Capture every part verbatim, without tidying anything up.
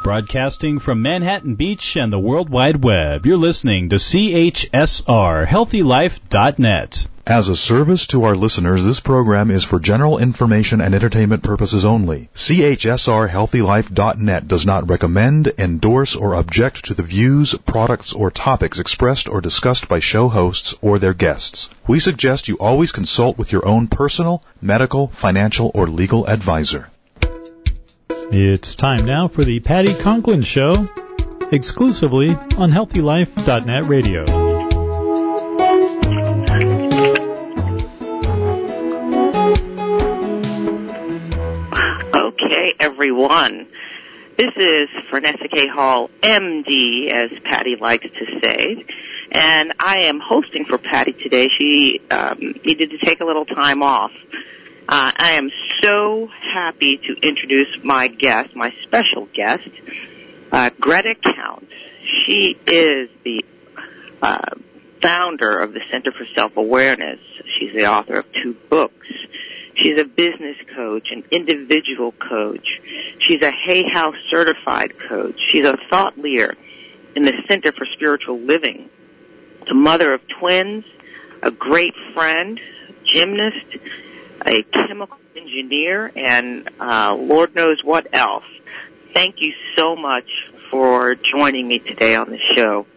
Broadcasting from Manhattan Beach and the World Wide Web, you're listening to C H S R, healthy life dot net. As a service to our listeners, this program is for general information and entertainment purposes only. C H S R healthy life dot net does not recommend, endorse, or object to the views, products, or topics expressed or discussed by show hosts or their guests. We suggest you always consult with your own personal, medical, financial, or legal advisor. It's time now for the Patty Conklin Show, exclusively on healthy life dot net radio. Okay, everyone. This is Fernessa K. Hall, M D, as Patty likes to say, and I am hosting for Patty today. She um, needed to take a little time off. Uh, I am so happy to introduce my guest, my special guest, uh, Greta Counts. She is the uh, founder of the Center for Self-Awareness. She's the author of two books. She's a business coach, an individual coach. She's a Hay House certified coach. She's a thought leader in the Center for Spiritual Living. A mother of twins, a great friend, gymnast, a chemical engineer, and uh, Lord knows what else. Thank you so much for joining me today on the show.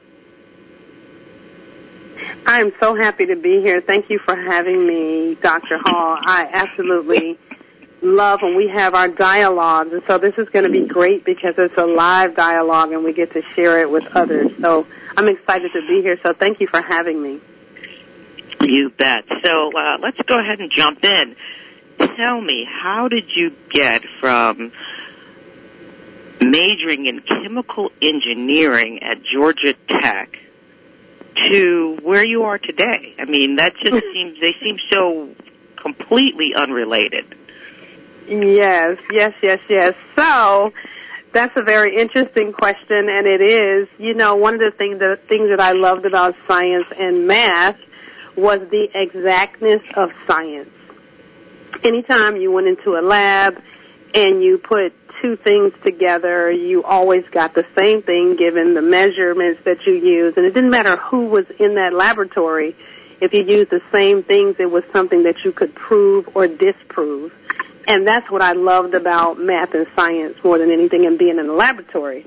I'm so happy to be here. Thank you for having me, Doctor Hall. I absolutely love when we have our dialogues, and so this is going to be great because it's a live dialogue and we get to share it with others. So I'm excited to be here, so thank you for having me. You bet. So uh, let's go ahead and jump in. Tell me, how did you get from majoring in chemical engineering at Georgia Tech to where you are today? I mean, that just seems, they seem so completely unrelated. Yes, yes, yes, yes. So that's a very interesting question, and it is. You know, one of the things, the things that I loved about science and math was the exactness of science. Anytime you went into a lab and you put two things together, you always got the same thing given the measurements that you used. And it didn't matter who was in that laboratory. If you used the same things, it was something that you could prove or disprove. And that's what I loved about math and science more than anything and being in the laboratory.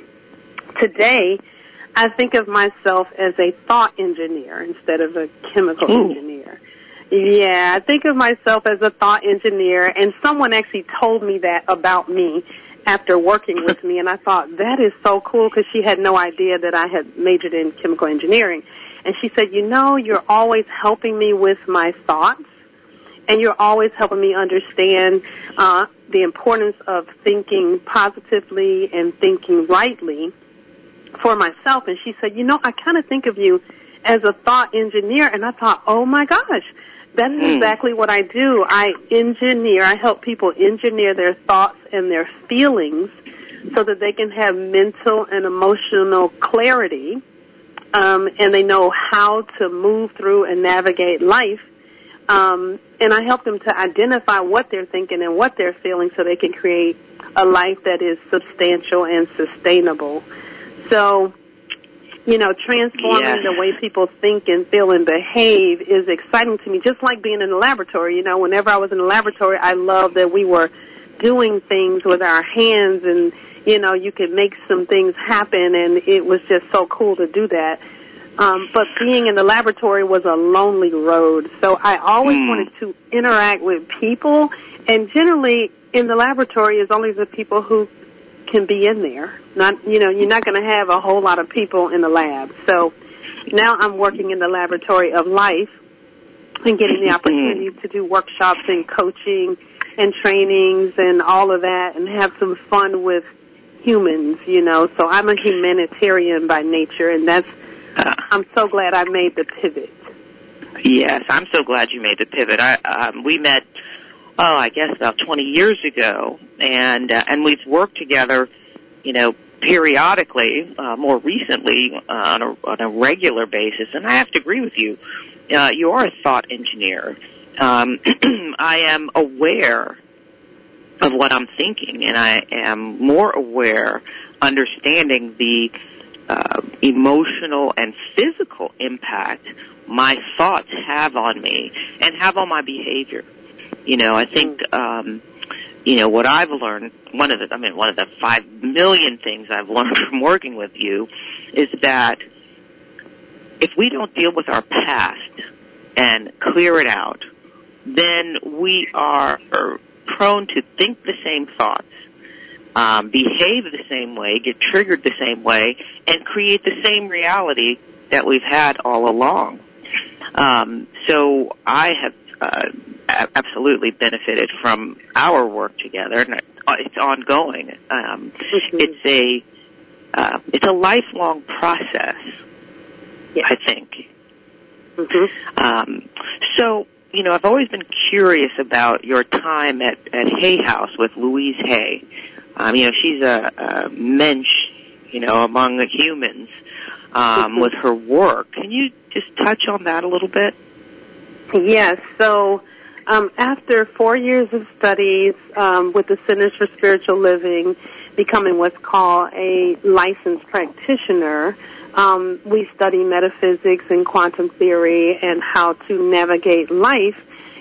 Today, I think of myself as a thought engineer instead of a chemical Ooh. engineer. Yeah, I think of myself as a thought engineer, and someone actually told me that about me after working with me, and I thought, that is so cool, because she had no idea that I had majored in chemical engineering. And she said, you know, you're always helping me with my thoughts, and you're always helping me understand uh, the importance of thinking positively and thinking rightly for myself. And she said, you know, I kind of think of you as a thought engineer. And I thought, oh my gosh, that is mm. exactly what I do. I engineer, I help people engineer their thoughts and their feelings so that they can have mental and emotional clarity, um, and they know how to move through and navigate life. Um, and I help them to identify what they're thinking and what they're feeling so they can create a life that is substantial and sustainable. So, you know, transforming yes. the way people think and feel and behave is exciting to me, just like being in the laboratory. You know, whenever I was in the laboratory, I loved that we were doing things with our hands and, you know, you could make some things happen, and it was just so cool to do that. Um, but being in the laboratory was a lonely road, so I always mm. wanted to interact with people, and generally in the laboratory is only the people who can be in there. Not, you know, you're not going to have a whole lot of people in the lab. So now I'm working in the laboratory of life and getting the opportunity to do workshops and coaching and trainings and all of that and have some fun with humans, you know. So I'm a humanitarian by nature, and that's, I'm so glad I made the pivot. Yes, I'm so glad you made the pivot. I, um, we met, oh, I guess about twenty years ago, and uh, and we've worked together, you know, periodically, uh, more recently, uh, on, a, on a regular basis. And I have to agree with you. Uh, you are a thought engineer. Um, I am aware of what I'm thinking, and I am more aware, understanding the uh, emotional and physical impact my thoughts have on me and have on my behavior. You know, I think, um, you know, what I've learned, one of the, I mean, one of the five million things I've learned from working with you is that if we don't deal with our past and clear it out, then we are prone to think the same thoughts, um, behave the same way, get triggered the same way, and create the same reality that we've had all along. Um, so I have uh, absolutely benefited from our work together, and it's ongoing. Um, mm-hmm. It's a uh, it's a lifelong process, yeah. I think. Mm-hmm. Um, so, you know, I've always been curious about your time at, at Hay House with Louise Hay. Um, you know, she's a, a mensch, you know, among the humans um, mm-hmm. with her work. Can you just touch on that a little bit? Yes. So um, after four years of studies um, with the Centers for Spiritual Living, becoming what's called a licensed practitioner, um, we study metaphysics and quantum theory and how to navigate life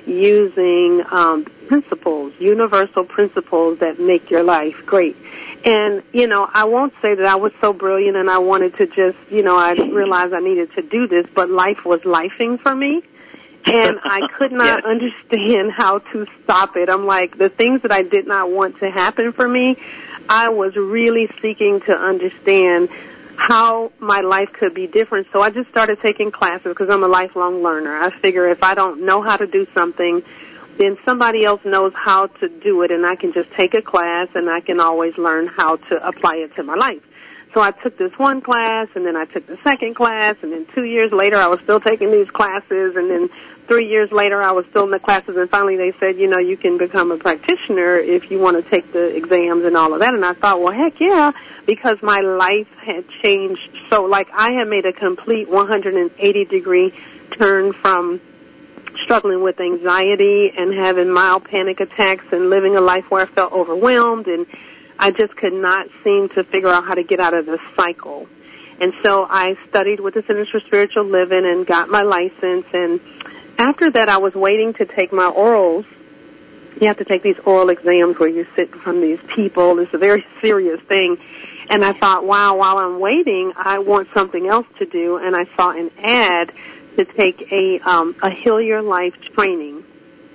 using um, principles, universal principles that make your life great. And, you know, I won't say that I was so brilliant and I wanted to just, you know, I realized I needed to do this, but life was lifing for me. And I could not yes. understand how to stop it. I'm like, the things that I did not want to happen for me, I was really seeking to understand how my life could be different. So I just started taking classes because I'm a lifelong learner. I figure if I don't know how to do something, then somebody else knows how to do it, and I can just take a class, and I can always learn how to apply it to my life. So I took this one class, and then I took the second class, and then two years later I was still taking these classes, and then three years later I was still in the classes, and finally they said, you know, you can become a practitioner if you want to take the exams and all of that. And I thought, well, heck yeah, because my life had changed. So, like, I had made a complete one hundred eighty degree turn from struggling with anxiety and having mild panic attacks and living a life where I felt overwhelmed, and I just could not seem to figure out how to get out of this cycle. And so I studied with the Centers for Spiritual Living and got my license, and after that I was waiting to take my orals. You have to take these oral exams where you sit from these people. It's a very serious thing. And I thought, wow, while I'm waiting, I want something else to do, and I saw an ad to take a um, a Heal Your Life training.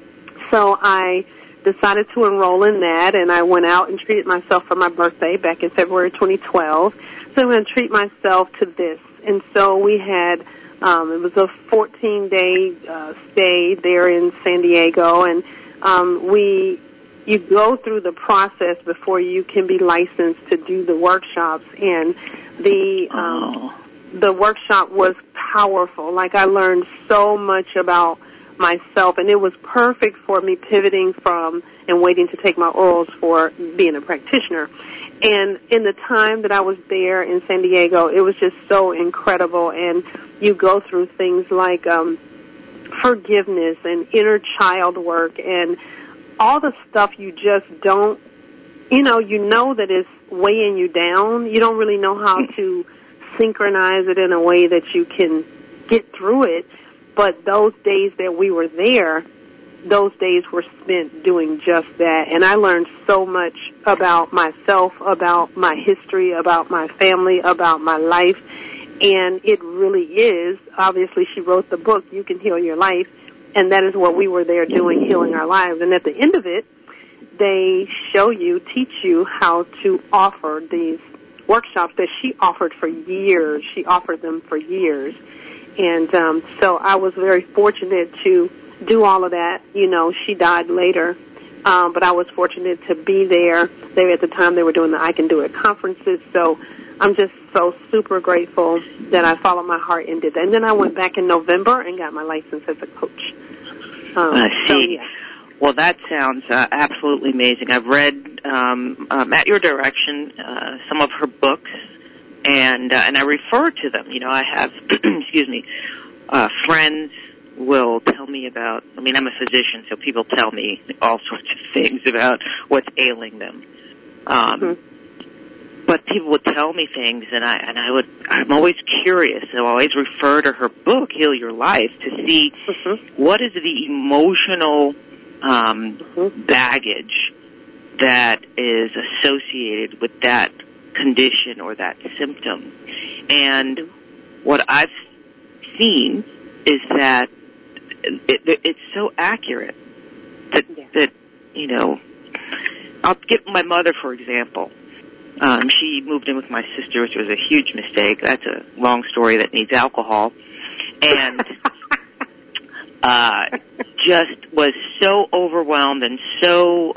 So I decided to enroll in that, and I went out and treated myself for my birthday back in February twenty twelve. So I'm going to treat myself to this. And so we had, um, it was a fourteen-day uh, stay there in San Diego, and um, we, you go through the process before you can be licensed to do the workshops, and the um, oh. the workshop was powerful. Like, I learned so much about myself, and it was perfect for me pivoting from and waiting to take my orals for being a practitioner. And in the time that I was there in San Diego, it was just so incredible. And you go through things like um, forgiveness and inner child work and all the stuff you just don't, you know, you know that it's weighing you down. You don't really know how to synchronize it in a way that you can get through it. But those days that we were there, those days were spent doing just that. And I learned so much about myself, about my history, about my family, about my life. And it really is, obviously she wrote the book, You Can Heal Your Life, and that is what we were there doing, healing our lives. And at the end of it, they show you, teach you how to offer these workshops that she offered for years. She offered them for years. And um, so I was very fortunate to do all of that. You know, she died later, um, but I was fortunate to be there. They, at the time, they were doing the I Can Do It conferences. So I'm just so super grateful that I followed my heart and did that. And then I went back in November and got my license as a coach. Um, I see. So, yeah. Well, that sounds uh, absolutely amazing. I've read, um, um, at your direction, uh, some of her books, and uh, and I refer to them. You know, I have, excuse me, uh, friends will tell me about, I mean, I'm a physician, so people tell me all sorts of things about what's ailing them. Um, mm-hmm. But people would tell me things, and I and I would. I'm always curious. So I always refer to her book, Heal Your Life, to see mm-hmm. what is the emotional um, mm-hmm. baggage that is associated with that condition or that symptom. And what I've seen is that it, it, it's so accurate that yeah. that you know. I'll give my mother, for example. Um, she moved in with my sister, which was a huge mistake. That's a long story that needs alcohol. And uh, just was so overwhelmed and so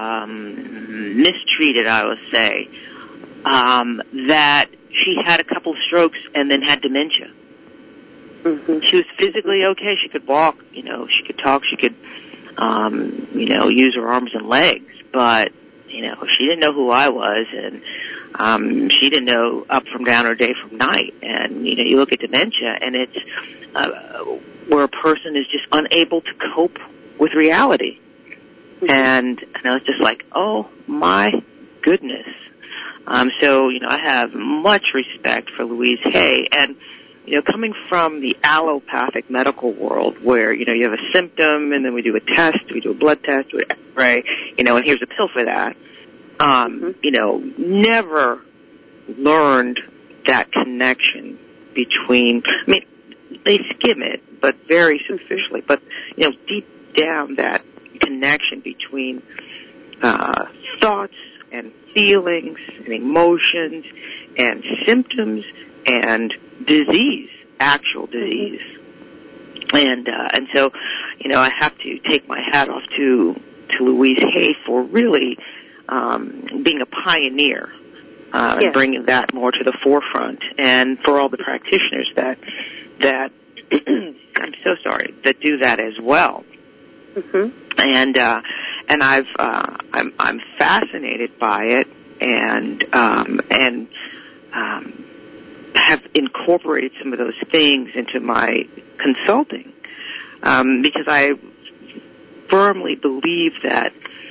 um, mistreated, I would say, um, that she had a couple of strokes and then had dementia. Mm-hmm. She was physically okay. She could walk, you know, she could talk, she could, um, you know, use her arms and legs, but you know, she didn't know who I was, and um, she didn't know up from down or day from night. And, you know, you look at dementia, and it's uh, where a person is just unable to cope with reality. Mm-hmm. And, and I was just like, oh, my goodness. Um, so, you know, I have much respect for Louise Hay. And, you know, coming from the allopathic medical world where, you know, you have a symptom and then we do a test, we do a blood test, we do an X-ray, you know, and here's a pill for that. Um, mm-hmm. You know, never learned that connection between, I mean, they skim it, but very superficially, but, you know, deep down that connection between, uh, thoughts and feelings and emotions and symptoms and disease, actual disease. Mm-hmm. And, uh, and so, you know, I have to take my hat off to, to Louise Hay for really, um, being a pioneer, uh, yes. and bringing that more to the forefront, and for all the practitioners that, that, I'm so sorry, that do that as well. Mm-hmm. And, uh, and I've, uh, I'm, I'm fascinated by it, and, um, and, um, have incorporated some of those things into my consulting, um, because I firmly believe that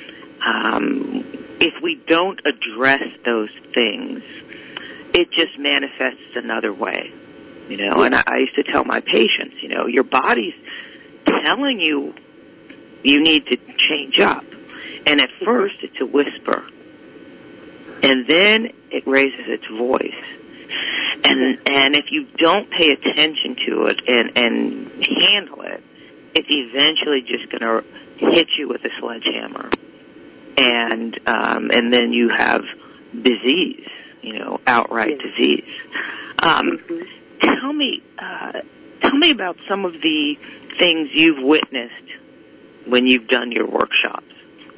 um, if we don't address those things, it just manifests another way, you know. Yeah. And I, I used to tell my patients, you know, your body's telling you you need to change up, and at first it's a whisper, and then it raises its voice. And and if you don't pay attention to it and, and handle it, it's eventually just going to hit you with a sledgehammer, and um, and then you have disease, you know, outright yeah. disease. Um, mm-hmm. Tell me, uh, tell me about some of the things you've witnessed when you've done your workshops.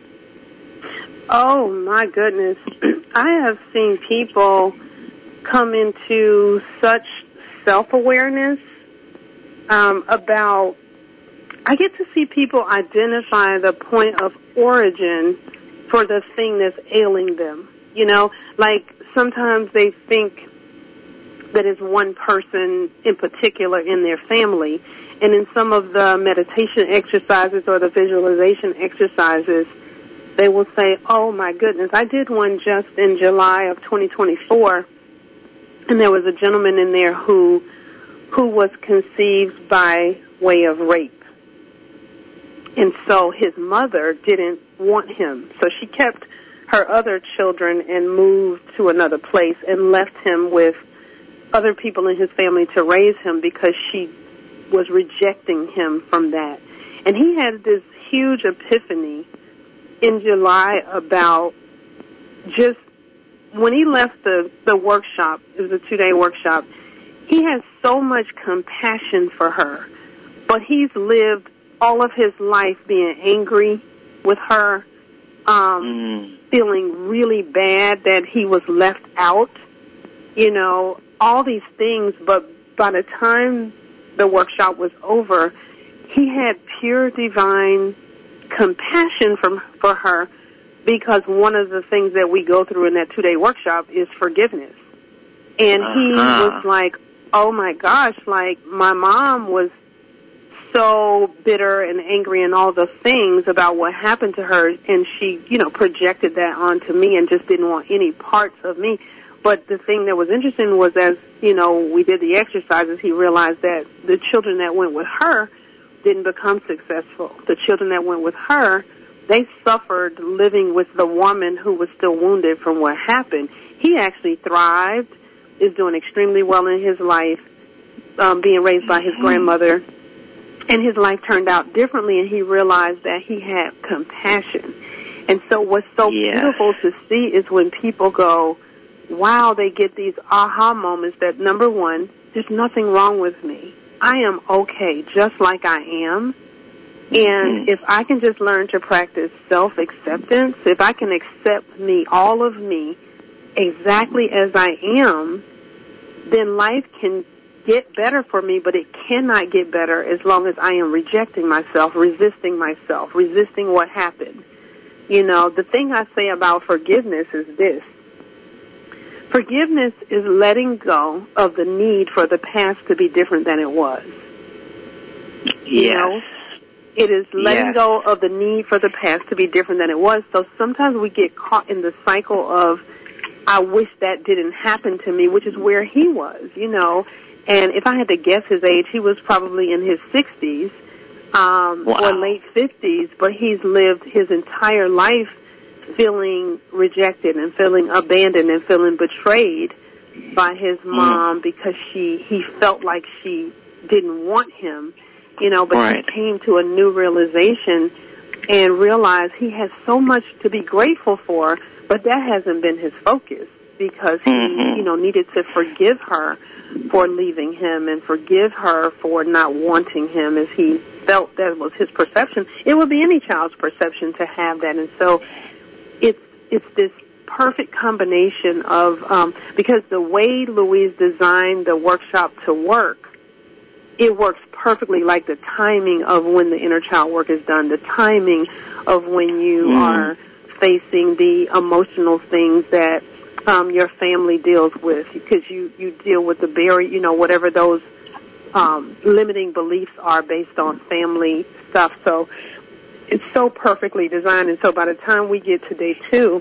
Oh my goodness, I have seen people come into such self-awareness um, about, I get to see people identify the point of origin for the thing that's ailing them. You know, like sometimes they think that it's one person in particular in their family, and in some of the meditation exercises or the visualization exercises, they will say, oh my goodness, I did one just in July of twenty twenty-four, and there was a gentleman in there who who was conceived by way of rape. And so his mother didn't want him. So she kept her other children and moved to another place and left him with other people in his family to raise him because she was rejecting him from that. And he had this huge epiphany in July about just when he left the, the workshop, it was a two-day workshop, he has so much compassion for her, but he's lived all of his life being angry with her, um, mm. feeling really bad that he was left out, you know, all these things. But by the time the workshop was over, he had pure divine compassion from, for her, because one of the things that we go through in that two-day workshop is forgiveness. And he uh-huh. was like, oh, my gosh, like, my mom was so bitter and angry and all the things about what happened to her, and she, you know, projected that onto me and just didn't want any parts of me. But the thing that was interesting was, as, you know, we did the exercises, he realized that the children that went with her didn't become successful. The children that went with her, they suffered living with the woman who was still wounded from what happened. He actually thrived, is doing extremely well in his life, um, being raised by his grandmother, and his life turned out differently, and he realized that he had compassion. And so what's so yeah. beautiful to see is when people go, wow, they get these aha moments that, number one, there's nothing wrong with me. I am okay just like I am. And if I can just learn to practice self-acceptance, if I can accept me, all of me, exactly as I am, then life can get better for me, but it cannot get better as long as I am rejecting myself, resisting myself, resisting what happened. You know, the thing I say about forgiveness is this. Forgiveness is letting go of the need for the past to be different than it was. Yes. You know? It is letting yes. go of the need for the past to be different than it was. So sometimes we get caught in the cycle of, I wish that didn't happen to me, which is where he was, you know. And if I had to guess his age, he was probably in his sixties um, wow. or late fifties, but he's lived his entire life feeling rejected and feeling abandoned and feeling betrayed by his mom mm. because she he felt like she didn't want him, you know, but right. he came to a new realization and realized he has so much to be grateful for, but that hasn't been his focus because he, mm-hmm. you know, needed to forgive her for leaving him and forgive her for not wanting him as he felt that was his perception. It would be any child's perception to have that. And so it's it's this perfect combination of, um, because the way Louise designed the workshop to work, it works perfectly, like the timing of when the inner child work is done, the timing of when you mm. are facing the emotional things that um, your family deals with, because you, you deal with the barrier, you know, whatever those um, limiting beliefs are based on family stuff. So it's so perfectly designed, and so by the time we get to day two,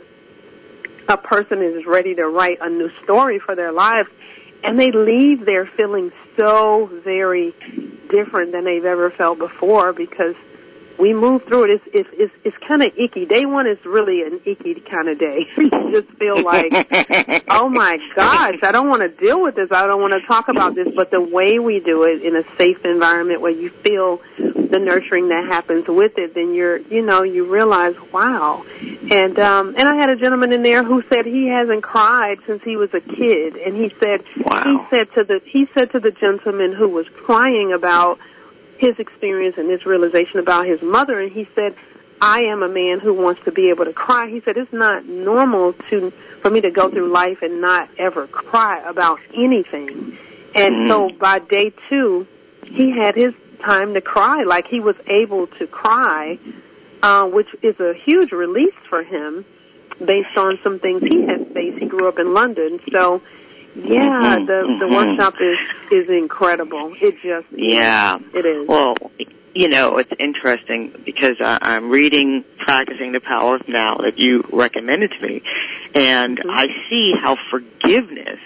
a person is ready to write a new story for their lives, and they leave there feeling so very different than they've ever felt before because we move through it. It's, it's, it's, it's kind of icky. Day one is really an icky kind of day. You just feel like, oh, my gosh, I don't want to deal with this. I don't want to talk about this. But the way we do it in a safe environment where you feel the nurturing that happens with it, then you're, you know, you realize, wow. And um, and I had a gentleman in there who said he hasn't cried since he was a kid. And he said, wow. he said to the he said to the gentleman who was crying about his experience and his realization about his mother, and he said, I am a man who wants to be able to cry. He said, it's not normal to for me to go through life and not ever cry about anything. And mm. so by day two, he had his time to cry, like he was able to cry, uh, which is a huge release for him based on some things he had faced. He grew up in London, so yeah, mm-hmm. the the workshop is is incredible. It just yeah, is. It is. Well, you know, it's interesting because I, I'm reading Practicing the Power of Now that you recommended to me, and mm-hmm. I see how forgiveness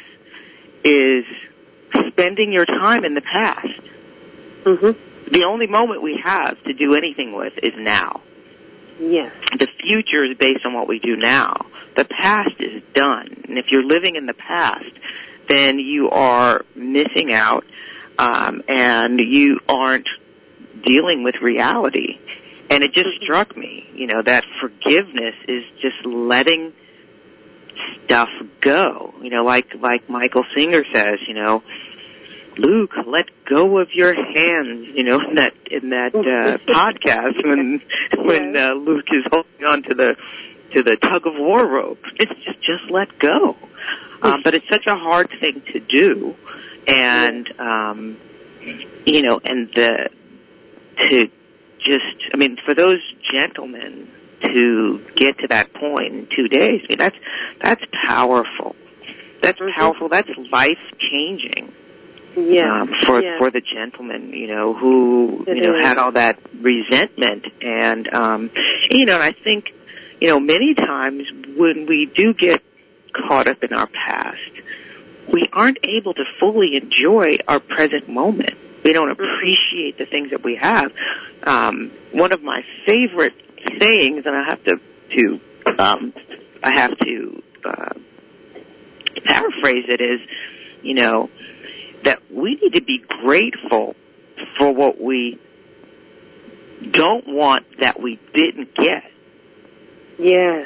is spending your time in the past. Mm-hmm. The only moment we have to do anything with is now. Yes. The future is based on what we do now. The past is done. And if you're living in the past, then you are missing out, um, and you aren't dealing with reality. And it just struck me, you know, that forgiveness is just letting stuff go. You know, like like Michael Singer says, you know, Luke, let go of your hands, you know, in that in that uh, podcast when when uh, Luke is holding on to the to the tug of war rope. It's just just let go. Um, but it's such a hard thing to do, and um, you know, and the to just, I mean, for those gentlemen to get to that point in two days, I mean, that's that's powerful. That's powerful. That's life changing. Yeah. Um, for yeah. for the gentleman, you know, who It you know is. had all that resentment, and um, you know, and I think, you know, many times when we do get caught up in our past, we aren't able to fully enjoy our present moment. We don't appreciate the things that we have. Um, one of my favorite sayings, and I have to to um, I have to uh, paraphrase it, is, you know, that we need to be grateful for what we don't want that we didn't get. Yes.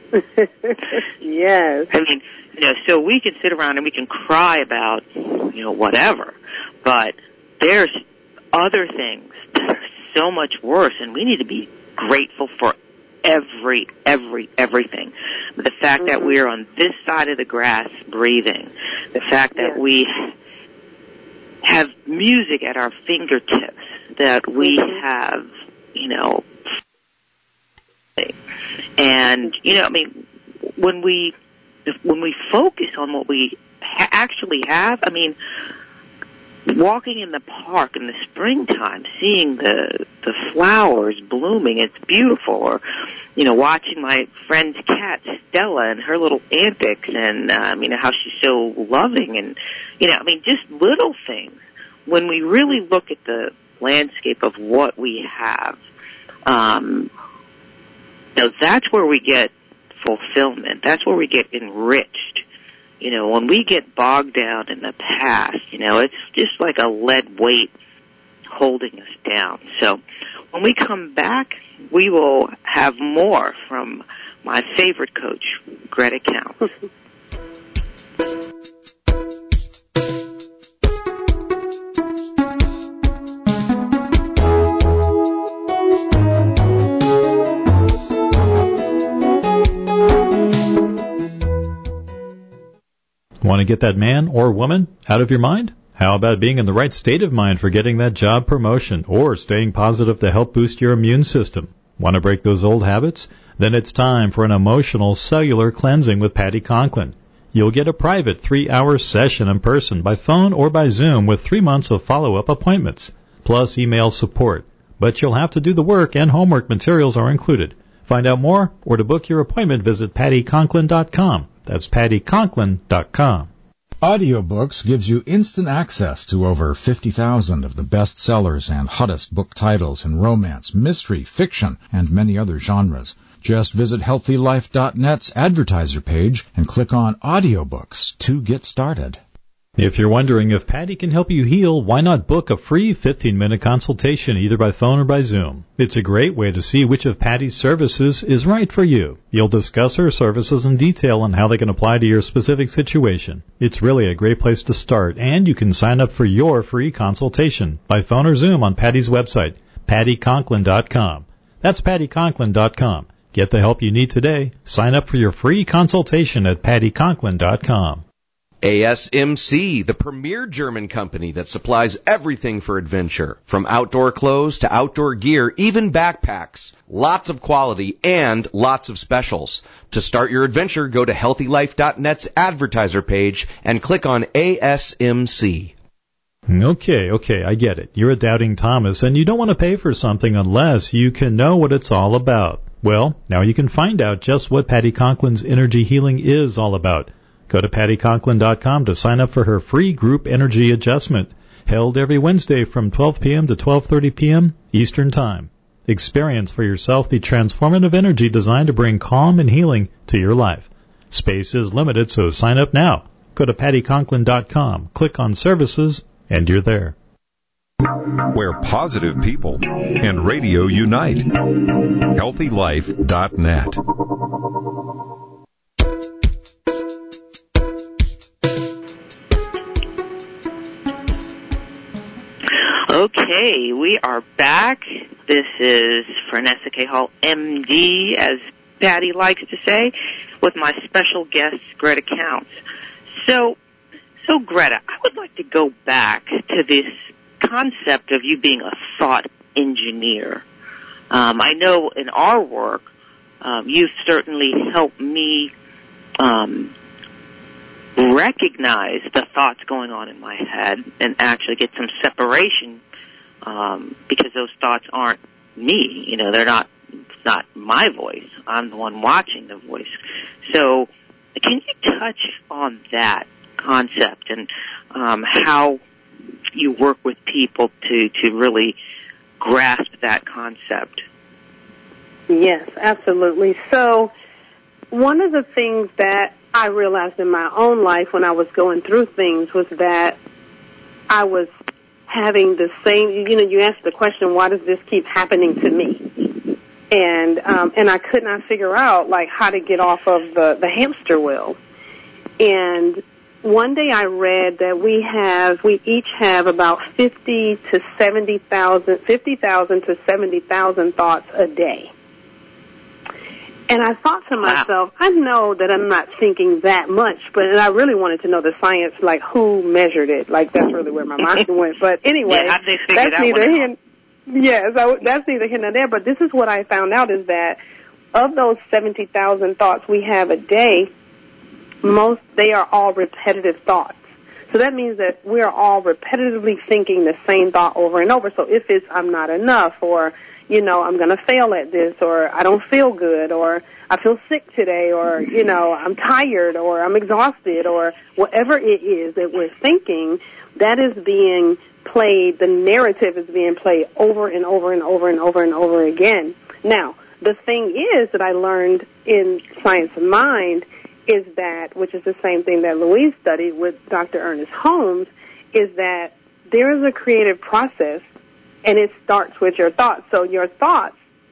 Yes. I mean, you know, so we can sit around and we can cry about, you know, whatever, but there's other things that are so much worse, and we need to be grateful for every, every, everything. The fact mm-hmm. that we're on this side of the grass breathing, the fact that yeah. we have music at our fingertips, that we mm-hmm. have, you know, and, you know, I mean, when we, when we focus on what we ha- actually have, I mean, walking in the park in the springtime, seeing the, the flowers blooming, it's beautiful, or, you know, watching my friend's cat, Stella, and her little antics, and, um, you know, how she's so loving, and, you know, I mean, just little things. When we really look at the landscape of what we have, um, you know, that's where we get fulfillment. That's where we get enriched. You know, when we get bogged down in the past, you know, it's just like a lead weight holding us down. So when we come back, we will have more from my favorite coach, Greta Counts. Want to get that man or woman out of your mind? How about being in the right state of mind for getting that job promotion, or staying positive to help boost your immune system? Want to break those old habits? Then it's time for an emotional cellular cleansing with Patty Conklin. You'll get a private three-hour session in person, by phone, or by Zoom, with three months of follow-up appointments, plus email support. But you'll have to do the work, and homework materials are included. Find out more, or to book your appointment, visit patty conklin dot com. That's patty conklin dot com. Audiobooks gives you instant access to over fifty thousand of the best sellers and hottest book titles in romance, mystery, fiction, and many other genres. Just visit healthy life dot net's advertiser page and click on Audiobooks to get started. If you're wondering if Patty can help you heal, why not book a free fifteen-minute consultation either by phone or by Zoom? It's a great way to see which of Patty's services is right for you. You'll discuss her services in detail and how they can apply to your specific situation. It's really a great place to start, and you can sign up for your free consultation by phone or Zoom on Patty's website, patty conklin dot com. That's patty conklin dot com. Get the help you need today. Sign up for your free consultation at patty conklin dot com. A S M C, the premier German company that supplies everything for adventure, from outdoor clothes to outdoor gear, even backpacks. Lots of quality and lots of specials. To start your adventure, go to healthy life dot net's advertiser page and click on A S M C. Okay, okay, I get it. You're a doubting Thomas, and you don't want to pay for something unless you can know what it's all about. Well, now you can find out just what Patty Conklin's energy healing is all about. Go to patty conklin dot com to sign up for her free group energy adjustment, held every Wednesday from twelve p.m. to twelve thirty p.m. Eastern Time. Experience for yourself the transformative energy designed to bring calm and healing to your life. Space is limited, so sign up now. Go to patty conklin dot com, click on Services, and you're there. Where positive people and radio unite. healthy life dot net. Okay, we are back. This is Fernessa K. Hall, M D, as Patty likes to say, with my special guest, Greta Counts. So, so Greta, I would like to go back to this concept of you being a thought engineer. Um, I know in our work, um, you've certainly helped me um, recognize the thoughts going on in my head and actually get some separation, um, because those thoughts aren't me. You know, they're not, it's not my voice. I'm the one watching the voice. So can you touch on that concept and um, how you work with people to, to really grasp that concept? Yes, absolutely. So one of the things that I realized in my own life when I was going through things was that I was having the same, you know, you asked the question, why does this keep happening to me? And um, and I could not figure out, like, how to get off of the, the hamster wheel. And one day I read that we have, we each have about fifty to seventy thousand, fifty thousand to seventy thousand thoughts a day. And I thought to myself, I know that I'm not thinking that much, but and I really wanted to know the science, like who measured it. Like that's really where my mind went. But anyway, yeah, how'd they figure that's that neither one here. Yes, I, that's neither here nor there. But this is what I found out is that of those seventy thousand thoughts we have a day, most they are all repetitive thoughts. So that means that we are all repetitively thinking the same thought over and over. So if it's I'm not enough, or you know, I'm going to fail at this, or I don't feel good, or I feel sick today, or, you know, I'm tired, or I'm exhausted, or whatever it is that we're thinking, that is being played, the narrative is being played over and over and over and over and over again. Now, the thing is that I learned in Science of Mind is that, which is the same thing that Louise studied with Doctor Ernest Holmes, is that there is a creative process, and it starts with your thoughts. So your thoughts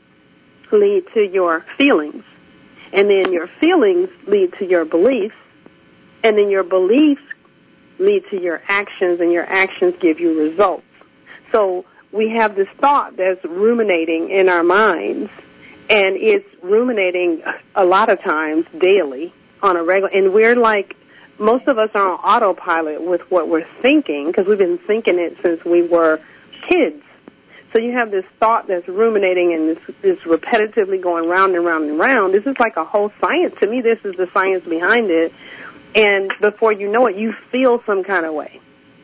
lead to your feelings, and then your feelings lead to your beliefs, and then your beliefs lead to your actions, and your actions give you results. So we have this thought that's ruminating in our minds, and it's ruminating a lot of times daily on a regular, and we're like, most of us are on autopilot with what we're thinking because we've been thinking it since we were kids. So you have this thought that's ruminating and this, this repetitively going round and round and round. This is like a whole science. To me, this is the science behind it. And before you know it, you feel some kind of way.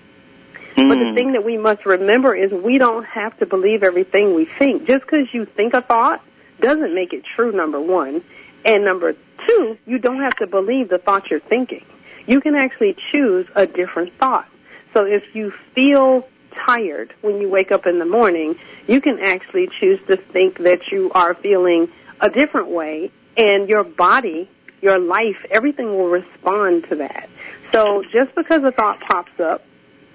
Mm. But the thing that we must remember is we don't have to believe everything we think. Just because you think a thought doesn't make it true, number one. And number two, you don't have to believe the thought you're thinking. You can actually choose a different thought. So if you feel tired when you wake up in the morning, you can actually choose to think that you are feeling a different way, and your body, your life, everything will respond to that. So just because a thought pops up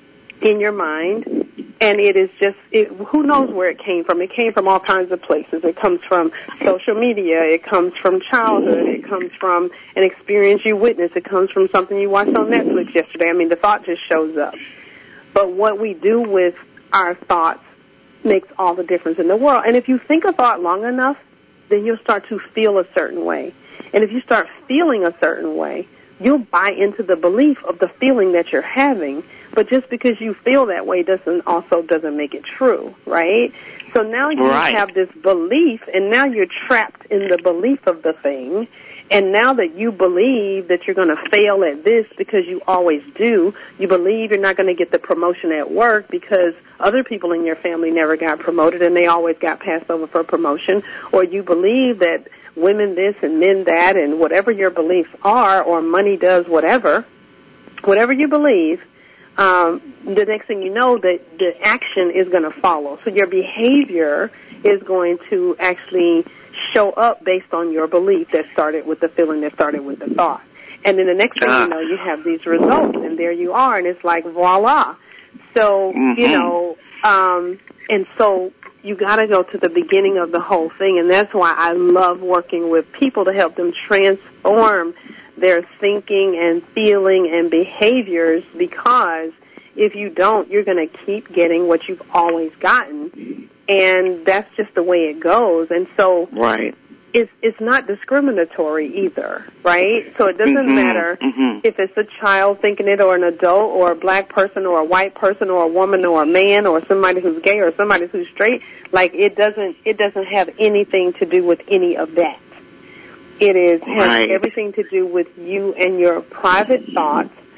in your mind, and it is just, it, who knows where it came from? It came from all kinds of places. It comes from social media. It comes from childhood. It comes from an experience you witnessed. It comes from something you watched on Netflix yesterday. I mean, the thought just shows up. But what we do with our thoughts makes all the difference in the world. And if you think a thought long enough, then you'll start to feel a certain way. And if you start feeling a certain way, you'll buy into the belief of the feeling that you're having. But just because you feel that way doesn't also doesn't make it true, right? So now you right. have this belief, and now you're trapped in the belief of the thing. And now that you believe that you're going to fail at this because you always do, you believe you're not going to get the promotion at work because other people in your family never got promoted and they always got passed over for promotion, or you believe that women this and men that and whatever your beliefs are, or money does whatever, whatever you believe, um, the next thing you know, that the action is going to follow. So your behavior is going to actually show up based on your belief that started with the feeling, that started with the thought. And then the next thing you know, you have these results, and there you are, and it's like, voila. So, mm-hmm. you know, um, and so you got to go to the beginning of the whole thing, and that's why I love working with people to help them transform their thinking and feeling and behaviors, because if you don't, you're going to keep getting what you've always gotten. And that's just the way it goes. And so right. it's it's not discriminatory either, right? So it doesn't mm-hmm. matter mm-hmm. if it's a child thinking it, or an adult, or a black person, or a white person, or a woman, or a man, or somebody who's gay, or somebody who's straight. Like, it doesn't it doesn't have anything to do with any of that. It is has right. everything to do with you and your private thoughts,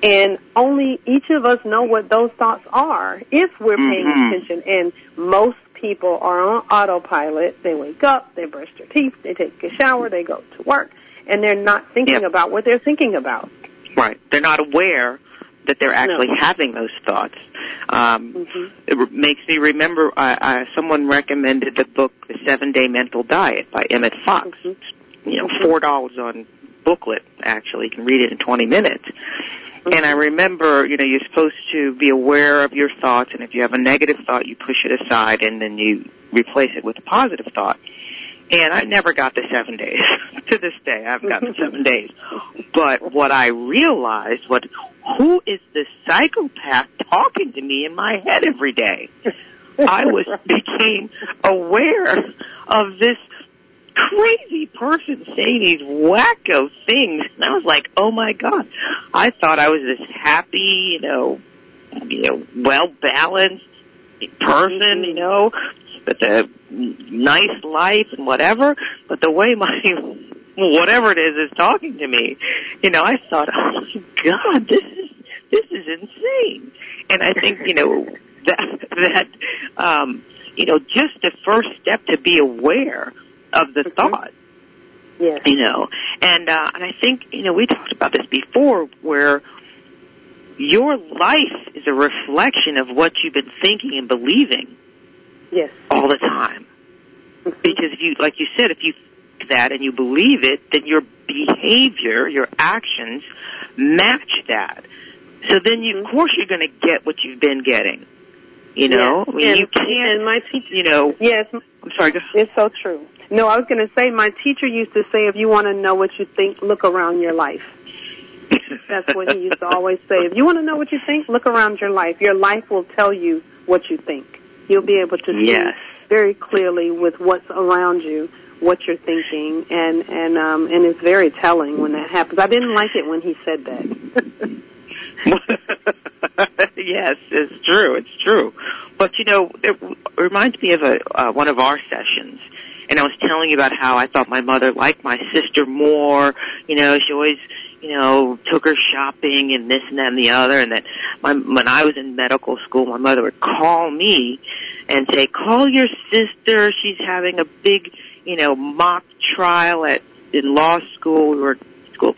And only each of us know what those thoughts are if we're paying Mm-hmm. attention. And most people are on autopilot. They wake up, they brush their teeth, they take a shower, they go to work, and they're not thinking Yep. about what they're thinking about. Right. They're not aware that they're actually No. having those thoughts. Um, Mm-hmm. It re- makes me remember uh, uh, someone recommended the book The Seven-Day Mental Diet by Emmett Fox. Mm-hmm. You know, four dollars on booklet, actually. You can read it in twenty minutes. Mm-hmm. And I remember, you know, you're supposed to be aware of your thoughts, and if you have a negative thought, you push it aside, and then you replace it with a positive thought. And I never got the seven days. To this day, I haven't gotten the seven days. But what I realized was, who is this psychopath talking to me in my head every day? I was became aware of this crazy person saying these wacko things, and I was like, oh my God. I thought I was this happy, you know, you know, well-balanced person, you know, with a nice life and whatever, but the way my, whatever it is, is talking to me, you know, I thought, oh my God, this is, this is insane. And I think, you know, that, that, um, you know, just the first step to be aware of the thought. Yes. You know, and, uh, and I think, you know, we talked about this before, where your life is a reflection of what you've been thinking and believing. Yes. All the time. Mm-hmm. Because if you, like you said, if you think that and you believe it, then your behavior, your actions match that. So then you, Mm-hmm. of course you're going to get what you've been getting. You know? Yes. I mean, and, you can't, and my teacher, you know. yes. I'm sorry. Go. It's so true. No, I was going to say, my teacher used to say, if you want to know what you think, look around your life. That's what he used to always say. If you want to know what you think, look around your life. Your life will tell you what you think. You'll be able to see Yes. very clearly with what's around you, what you're thinking, and and um, and it's very telling when that happens. I didn't like it when he said that. Yes, it's true. It's true. But, you know, it reminds me of a uh, one of our sessions, and I was telling you about how I thought my mother liked my sister more. You know, she always, you know, took her shopping and this and that and the other, and that my, when I was in medical school, my mother would call me and say, call your sister. She's having a big, you know, mock trial at in law school. We were at school.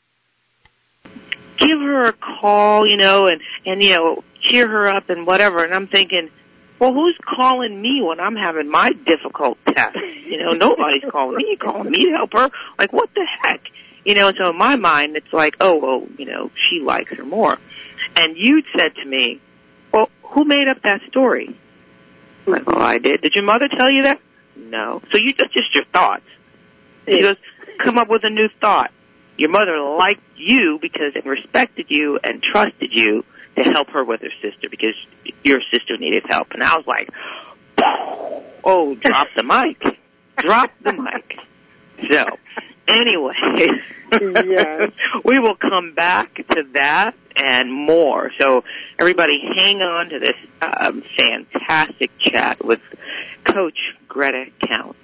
Give her a call, you know, and, and, you know, cheer her up and whatever. And I'm thinking, well, who's calling me when I'm having my difficult test? You know, nobody's calling me. You're calling me to help her. Like, what the heck? You know, so in my mind, it's like, oh, well, you know, she likes her more. And you said to me, well, who made up that story? I'm like, oh, I did. Did your mother tell you that? No. So you that's just your thoughts. She goes, come up with a new thought. Your mother liked you because it respected you and trusted you to help her with her sister because your sister needed help. And I was like, oh, drop the mic. Drop the mic. So, anyway, Yes. we will come back to that and more. So, everybody hang on to this um, fantastic chat with Coach Greta Counts.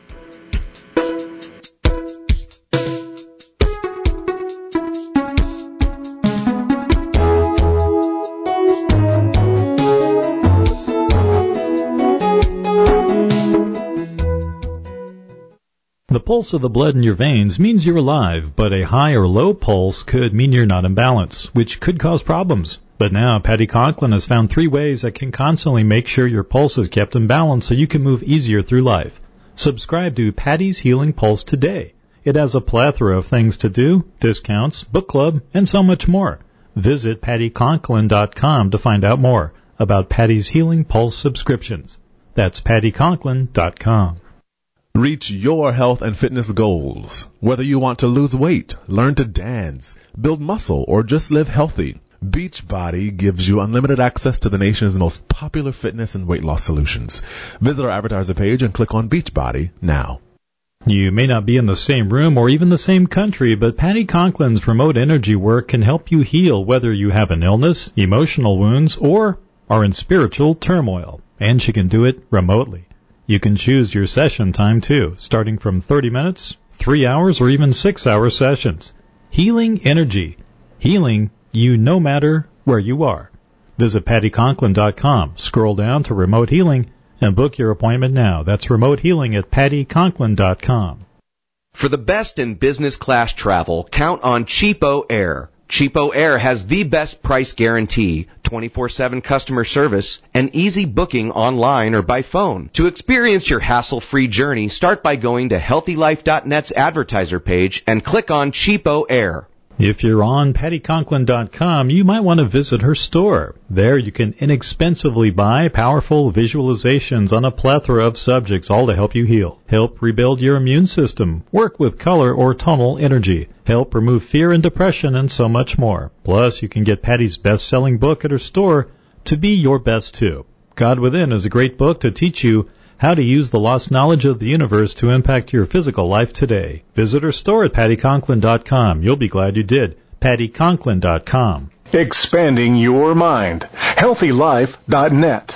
The pulse of the blood in your veins means you're alive, but a high or low pulse could mean you're not in balance, which could cause problems. But now, Patty Conklin has found three ways that can constantly make sure your pulse is kept in balance so you can move easier through life. Subscribe to Patty's Healing Pulse today. It has a plethora of things to do, discounts, book club, and so much more. Visit patty conklin dot com to find out more about Patty's Healing Pulse subscriptions. That's patty conklin dot com. Reach your health and fitness goals. Whether you want to lose weight, learn to dance, build muscle, or just live healthy, Beachbody gives you unlimited access to the nation's most popular fitness and weight loss solutions. Visit our advertiser page and click on Beachbody now. You may not be in the same room or even the same country, but Patty Conklin's remote energy work can help you heal whether you have an illness, emotional wounds, or are in spiritual turmoil. And she can do it remotely. You can choose your session time too, starting from thirty minutes, three hours, or even six hour sessions. Healing energy. Healing you no matter where you are. Visit Patty Conklin dot com. Scroll down to Remote Healing and book your appointment now. That's Remote Healing at Patty Conklin dot com. For the best in business class travel, count on Cheapo Air. Cheapo Air has the best price guarantee, twenty-four seven customer service, and easy booking online or by phone. To experience your hassle-free journey, start by going to healthy life dot net's advertiser page and click on Cheapo Air. If you're on Patty Conklin dot com, you might want to visit her store. There you can inexpensively buy powerful visualizations on a plethora of subjects, all to help you heal, help rebuild your immune system, work with color or tonal energy, help remove fear and depression, and so much more. Plus, you can get Patty's best-selling book at her store, To Be Your Best Too. God Within is a great book to teach you how to use the lost knowledge of the universe to impact your physical life today. Visit her store at Patty Conklin dot com. You'll be glad you did. Patty Conklin dot com. Expanding your mind. healthy life dot net.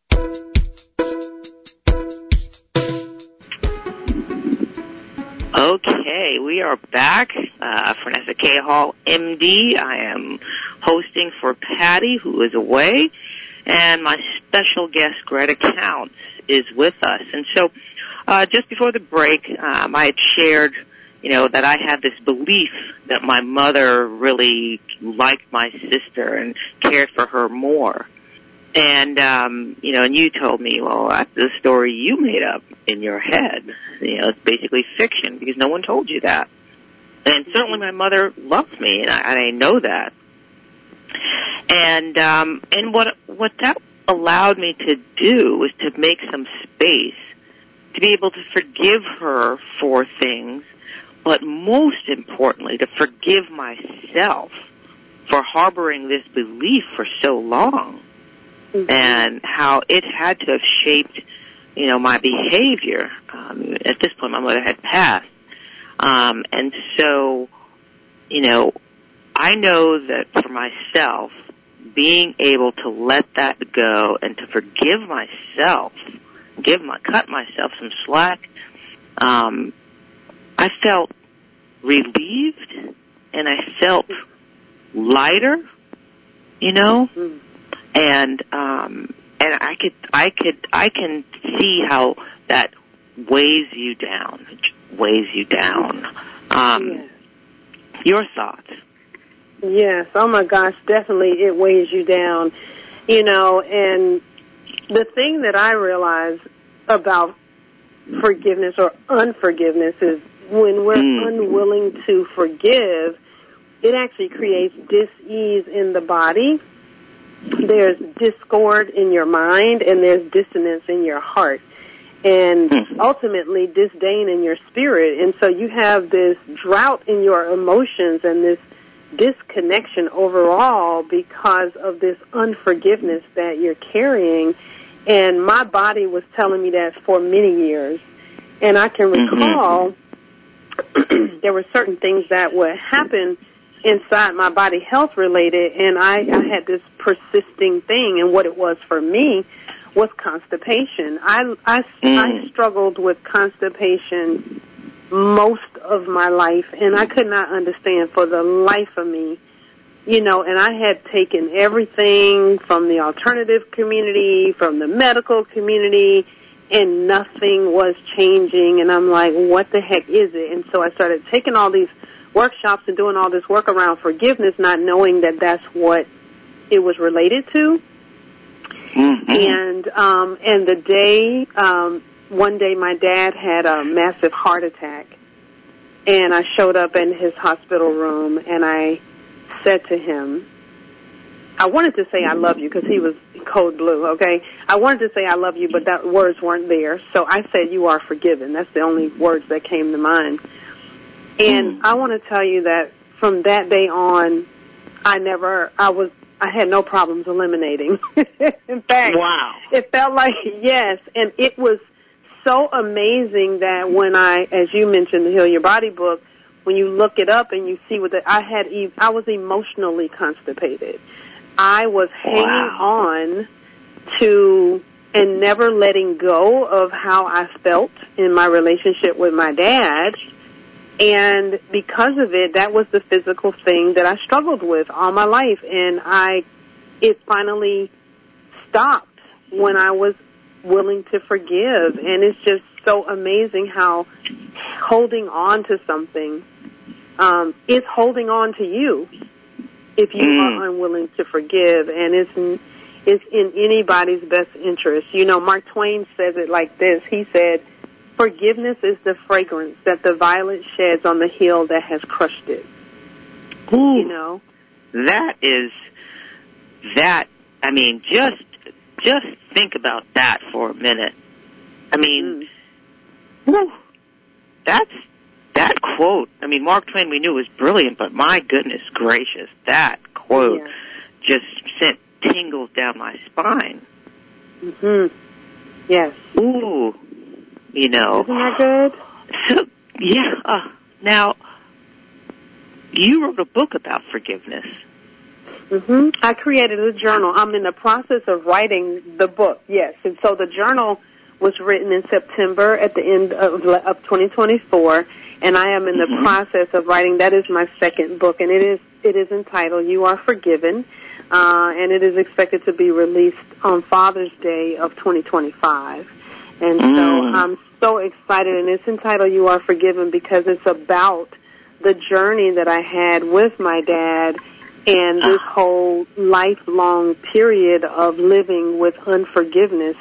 Okay, we are back. Uh, Fernessa K. Hall, M D. I am hosting for Patty, who is away, and my special guest, Greta Counts, is with us. And so uh, just before the break, um, I had shared, you know, that I had this belief that my mother really liked my sister and cared for her more. And, um, you know, and you told me, well, that's the story you made up in your head. You know, it's basically fiction because no one told you that. And certainly my mother loves me, and I, and I know that. And, um, and what, what that allowed me to do was to make some space to be able to forgive her for things, but most importantly, to forgive myself for harboring this belief for so long. Mm-hmm. And how it had to have shaped, you know, my behavior. Um, at this point, my mother had passed. Um, and so, you know, I know that for myself, being able to let that go and to forgive myself, give my, cut myself some slack, um, I felt relieved and I felt lighter, you know? Mm-hmm. And, um, and I could, I could, I can see how that weighs you down, weighs you down. Um, yes. Your thoughts? Yes. Oh my gosh, definitely it weighs you down. You know, and the thing that I realize about forgiveness or unforgiveness is when we're mm. unwilling to forgive, it actually creates dis-ease in the body. There's discord in your mind, and there's dissonance in your heart, and ultimately disdain in your spirit. And so you have this drought in your emotions and this disconnection overall because of this unforgiveness that you're carrying. And my body was telling me that for many years. And I can recall mm-hmm. there were certain things that would happen inside my body, health related, and I, I had this persisting thing, and what it was for me was constipation. I, I, mm. I struggled with constipation most of my life, and I could not understand for the life of me, you know, and I had taken everything from the alternative community, from the medical community, and nothing was changing, and I'm like, what the heck is it? And so I started taking all these workshops and doing all this work around forgiveness, not knowing that that's what it was related to. Mm-hmm. And um, and the day, um, one day my dad had a massive heart attack, and I showed up in his hospital room, and I said to him, I wanted to say I love you because he was code blue, okay? I wanted to say I love you, but that words weren't there. So I said, you are forgiven. That's the only words that came to mind. And I want to tell you that from that day on, I never, I was, I had no problems eliminating. In fact, wow. It felt like, yes, and it was so amazing that when I, as you mentioned, the Heal Your Body book, when you look it up and you see what the, I had, I was emotionally constipated. I was hanging wow. on to and never letting go of how I felt in my relationship with my dad. And because of it, that was the physical thing that I struggled with all my life. And I, it finally stopped when I was willing to forgive. And it's just so amazing how holding on to something um, is holding on to you if you mm. are unwilling to forgive. And it's, it's in anybody's best interest. You know, Mark Twain says it like this. He said, forgiveness is the fragrance that the violet sheds on the hill that has crushed it. Ooh, you know? That is, that, I mean, just, just think about that for a minute. I mean, mm. whew, that's, that quote, I mean, Mark Twain we knew was brilliant, but my goodness gracious, that quote yeah. just sent tingles down my spine. Mm-hmm. Yes. Ooh. You know. Isn't that good? So, yeah. Uh, now, you wrote a book about forgiveness. Mm-hmm. I created a journal. I'm in the process of writing the book, yes. And so the journal was written in September at the end of, of twenty twenty-four, and I am in the mm-hmm. process of writing. That is my second book, and it is it is entitled You Are Forgiven, uh, and it is expected to be released on Father's Day of twenty twenty-five. And so mm. I'm so excited, and it's entitled You Are Forgiven because it's about the journey that I had with my dad and this whole lifelong period of living with unforgiveness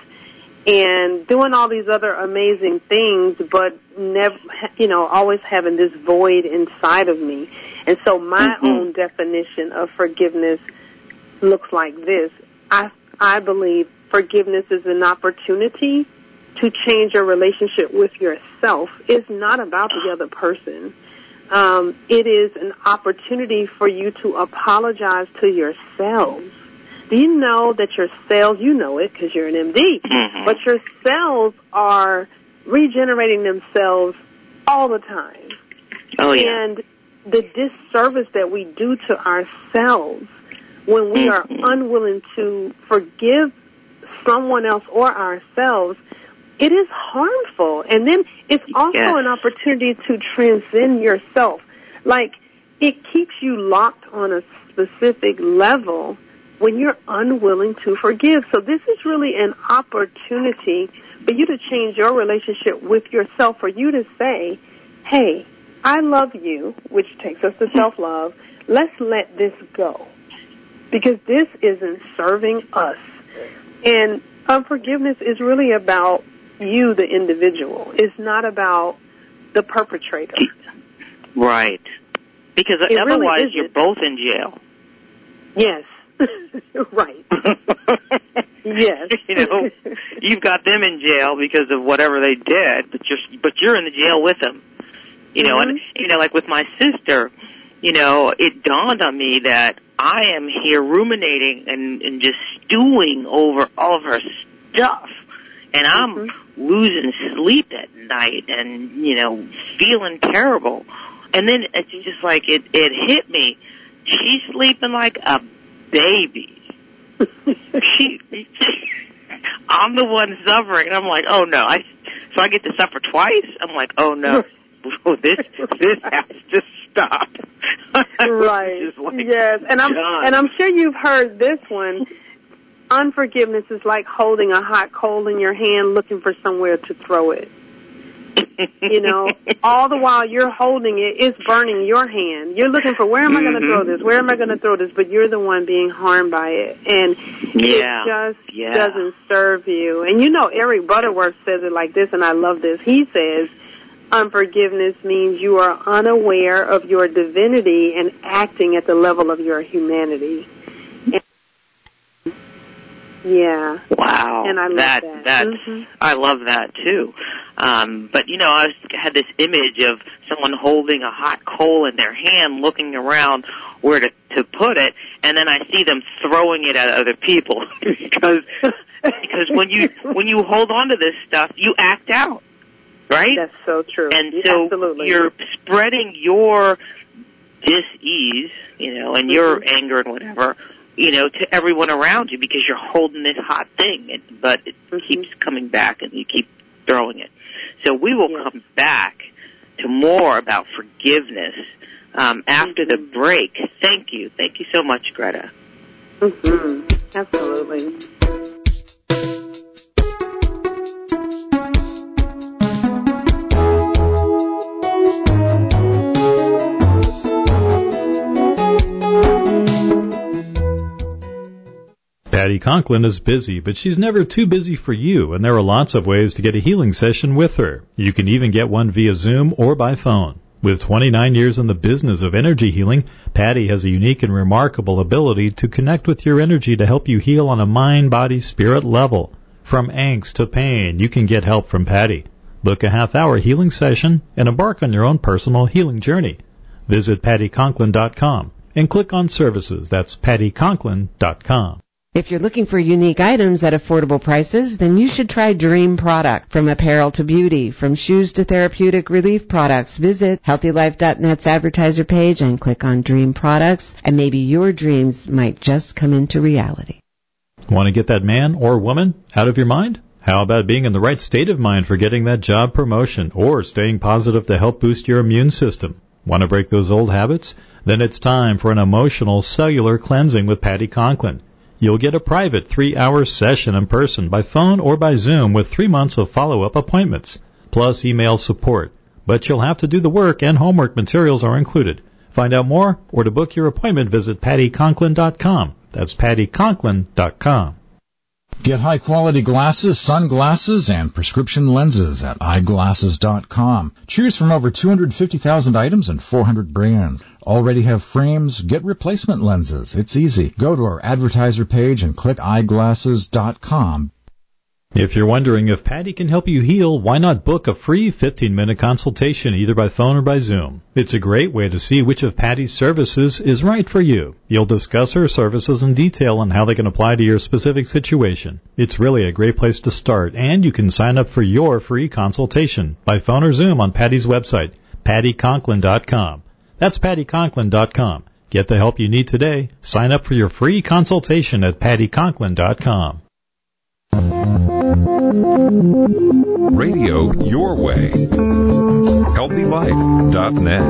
and doing all these other amazing things, but never, you know, always having this void inside of me. And so my mm-hmm. own definition of forgiveness looks like this. I, I believe forgiveness is an opportunity to change your relationship with yourself. It's not about the other person. Um, it is an opportunity for you to apologize to yourselves. Do you know that your cells, you know it because you're an M D, mm-hmm. but your cells are regenerating themselves all the time. Oh, yeah. And the disservice that we do to ourselves when we mm-hmm. are unwilling to forgive someone else or ourselves, it is harmful. And then it's also yes. an opportunity to transcend yourself. Like, it keeps you locked on a specific level when you're unwilling to forgive. So this is really an opportunity for you to change your relationship with yourself, for you to say, hey, I love you, which takes us to self-love. Let's let this go because this isn't serving us. And unforgiveness is really about you, the individual. It's not about the perpetrator. Right. Because it otherwise really you're both in jail. Yes. Right. Yes. You know, you've got them in jail because of whatever they did, but you're but you're in the jail with them. You know, mm-hmm. and you know, like with my sister, you know, it dawned on me that I am here ruminating and, and just stewing over all of her stuff. And I'm mm-hmm. losing sleep at night and, you know, feeling terrible. And then it's just like it, it hit me. She's sleeping like a baby. she, I'm the one suffering. And I'm like, oh, no. I, so I get to suffer twice? I'm like, oh, no. this this has to stop. Right. Like, yes. And I'm, done. and I'm sure you've heard this one. Unforgiveness is like holding a hot coal in your hand looking for somewhere to throw it. You know, all the while you're holding it, it's burning your hand. You're looking for, where am I going to mm-hmm. throw this? Where am I going to throw this? But you're the one being harmed by it. And yeah. it just yeah. doesn't serve you. And you know, Eric Butterworth says it like this, and I love this. He says, unforgiveness means you are unaware of your divinity and acting at the level of your humanity. Yeah. Wow. And I love that. that. That's, mm-hmm. I love that too. Um, but you know, I was, had this image of someone holding a hot coal in their hand, looking around where to, to put it, and then I see them throwing it at other people because because when you when you hold on to this stuff, you act out, right? That's so true. And so Absolutely. You're spreading your dis-ease, you know, and mm-hmm. your anger and whatever, you know, to everyone around you because you're holding this hot thing, and, but it mm-hmm. keeps coming back and you keep throwing it. So we will yeah. come back to more about forgiveness um, after the break. Thank you. Thank you so much, Greta. Mm-hmm. Absolutely. Patty Conklin is busy, but she's never too busy for you, and there are lots of ways to get a healing session with her. You can even get one via Zoom or by phone. With twenty-nine years in the business of energy healing, Patty has a unique and remarkable ability to connect with your energy to help you heal on a mind, body, spirit level. From angst to pain, you can get help from Patty. Book a half-hour healing session and embark on your own personal healing journey. Visit patty conklin dot com and click on Services. That's patty conklin dot com. If you're looking for unique items at affordable prices, then you should try Dream Product. From apparel to beauty, from shoes to therapeutic relief products, visit healthy life dot net's advertiser page and click on Dream Products, and maybe your dreams might just come into reality. Want to get that man or woman out of your mind? How about being in the right state of mind for getting that job promotion or staying positive to help boost your immune system? Want to break those old habits? Then it's time for an emotional cellular cleansing with Patty Conklin. You'll get a private three-hour session in person by phone or by Zoom with three months of follow-up appointments, plus email support. But you'll have to do the work, and homework materials are included. Find out more or to book your appointment, visit patty conklin dot com. That's patty conklin dot com. Get high-quality glasses, sunglasses, and prescription lenses at eyeglasses dot com. Choose from over two hundred fifty thousand items and four hundred brands. Already have frames? Get replacement lenses. It's easy. Go to our advertiser page and click eyeglasses dot com. If you're wondering if Patty can help you heal, why not book a free fifteen-minute consultation either by phone or by Zoom? It's a great way to see which of Patty's services is right for you. You'll discuss her services in detail and how they can apply to your specific situation. It's really a great place to start, and you can sign up for your free consultation by phone or Zoom on Patty's website, patty conklin dot com. That's patty conklin dot com. Get the help you need today. Sign up for your free consultation at patty conklin dot com. Radio your way. healthy life dot net.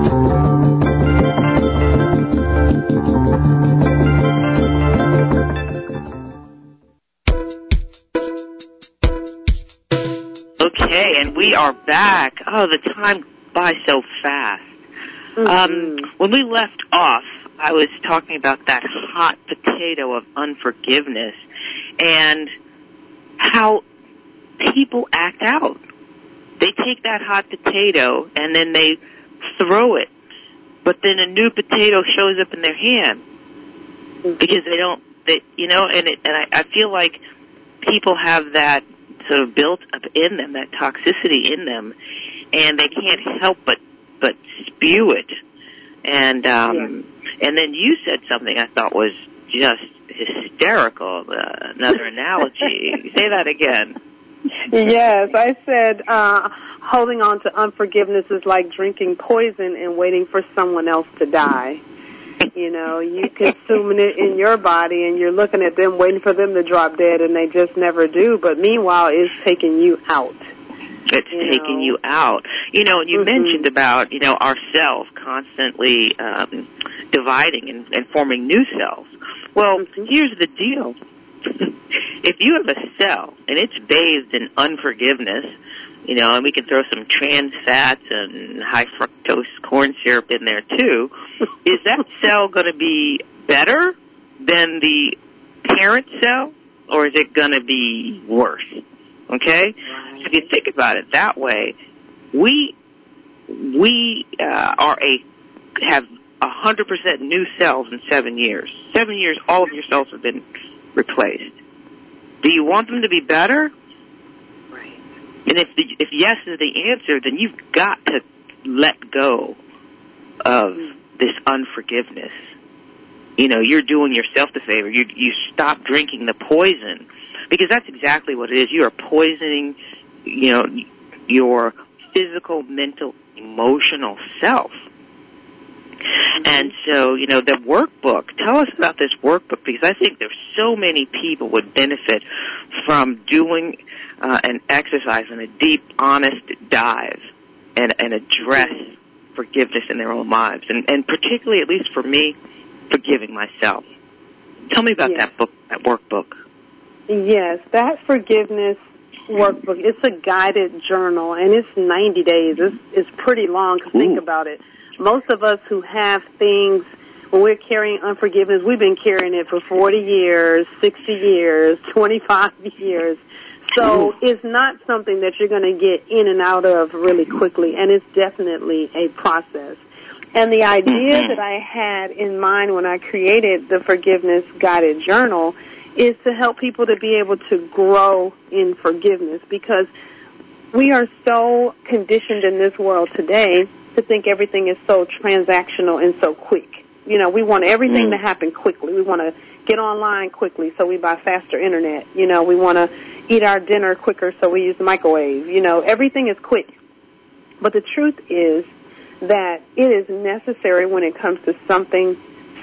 Okay, and we are back. Oh, the time by so fast. Mm-hmm. Um, when we left off, I was talking about that hot potato of unforgiveness and how people act out. They take that hot potato and then they throw it, but then a new potato shows up in their hand because they don't, they, you know, and it, and I, I feel like people have that sort of built up in them, that toxicity in them, and they can't help but but spew it. And um, yeah. and then you said something I thought was just hysterical. Uh, another analogy. Say that again. Yes, I said uh, holding on to unforgiveness is like drinking poison and waiting for someone else to die. You know, you consuming it in your body and you're looking at them waiting for them to drop dead and they just never do. But meanwhile, it's taking you out. It's you taking know. you out. You know, you mm-hmm. mentioned about, you know, our cells constantly um, dividing and, and forming new cells. Well, mm-hmm. here's the deal. If you have a cell and it's bathed in unforgiveness, you know, and we can throw some trans fats and high fructose corn syrup in there too, is that cell going to be better than the parent cell, or is it going to be worse? Okay? Right. If you think about it that way, we we uh, are a have one hundred percent new cells in seven years. Seven years, all of your cells have been replaced. Do you want them to be better? Right. And if the, if yes is the answer, then you've got to let go of this unforgiveness. You know, you're doing yourself the favor. You you stop drinking the poison, because that's exactly what it is. You are poisoning, you know, your physical, mental, emotional self. And so, you know, the workbook, tell us about this workbook, because I think there's so many people would benefit from doing uh, an exercise and a deep, honest dive and, and address forgiveness in their own lives, and, and particularly, at least for me, forgiving myself. Tell me about yes. that book, that workbook. Yes, that forgiveness workbook, it's a guided journal, and it's ninety days. It's, it's pretty long to think about it. Most of us who have things, when we're carrying unforgiveness, we've been carrying it for forty years, sixty years, twenty-five years. So it's not something that you're going to get in and out of really quickly, and it's definitely a process. And the idea that I had in mind when I created the Forgiveness Guided Journal is to help people to be able to grow in forgiveness, because we are so conditioned in this world today to think everything is so transactional and so quick. You know, we want everything mm. to happen quickly. We want to get online quickly, so we buy faster internet. You know, we want to eat our dinner quicker, so we use the microwave. You know, everything is quick. But the truth is that it is necessary when it comes to something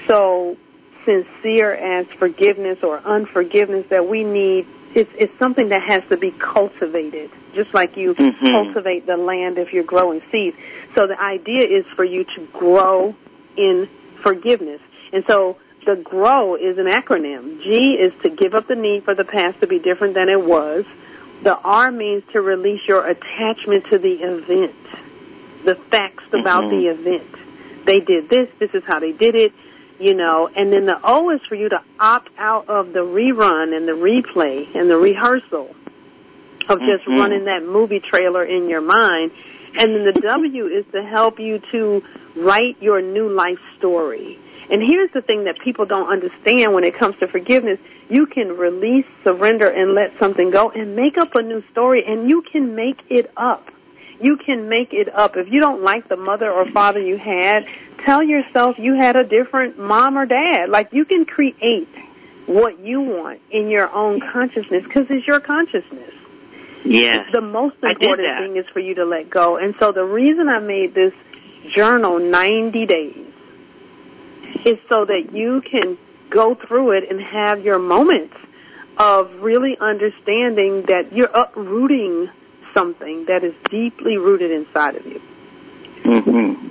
so sincere as forgiveness or unforgiveness that we need. It's, it's something that has to be cultivated, just like you mm-hmm. cultivate the land if you're growing seeds. So the idea is for you to grow in forgiveness. And so the GROW is an acronym. G is to give up the need for the past to be different than it was. The R means to release your attachment to the event, the facts about mm-hmm. the event. They did this, this is how they did it, you know. And then the O is for you to opt out of the rerun and the replay and the rehearsal of just mm-hmm. running that movie trailer in your mind. And then the W is to help you to write your new life story. And here's the thing that people don't understand when it comes to forgiveness. You can release, surrender, and let something go and make up a new story, and you can make it up. You can make it up. If you don't like the mother or father you had, tell yourself you had a different mom or dad. Like, you can create what you want in your own consciousness because it's your consciousness. Yeah. The most important thing is for you to let go. And so the reason I made this journal ninety days is so that you can go through it and have your moments of really understanding that you're uprooting something that is deeply rooted inside of you. Mm-hmm.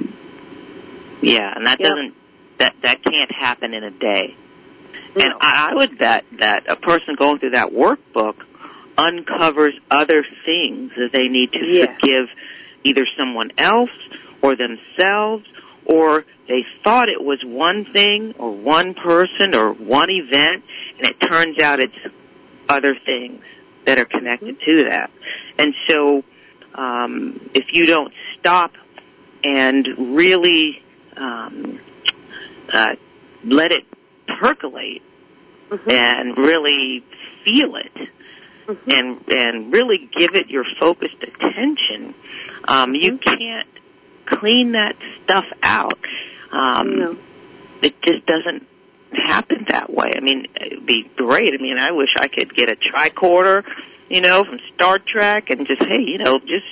Yeah, and that yep. doesn't, that, that can't happen in a day. No. And I, I would bet that a person going through that workbook uncovers other things that they need to yes. forgive either someone else or themselves, or they thought it was one thing or one person or one event, and it turns out it's other things that are connected mm-hmm. to that. And so um, if you don't stop and really um, uh, let it percolate mm-hmm. and really feel it mm-hmm. and and really give it your focused attention, um, mm-hmm. you can't clean that stuff out. Um, no. It just doesn't happen that way. I mean, it'd be great. I mean, I wish I could get a tricorder, you know, from Star Trek and just, hey, you know, just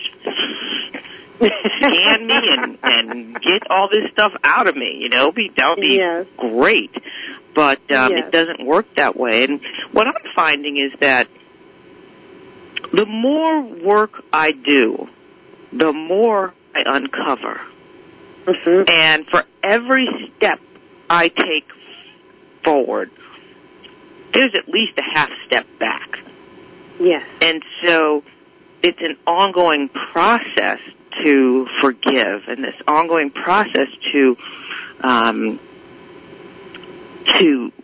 scan me and, and get all this stuff out of me, you know. Be, that would be yes. great. But um, yes. it doesn't work that way. And what I'm finding is that the more work I do, the more I uncover. Mm-hmm. And for every step I take forward, there's at least a half step back. Yes. And so it's an ongoing process to forgive, and this ongoing process to um, to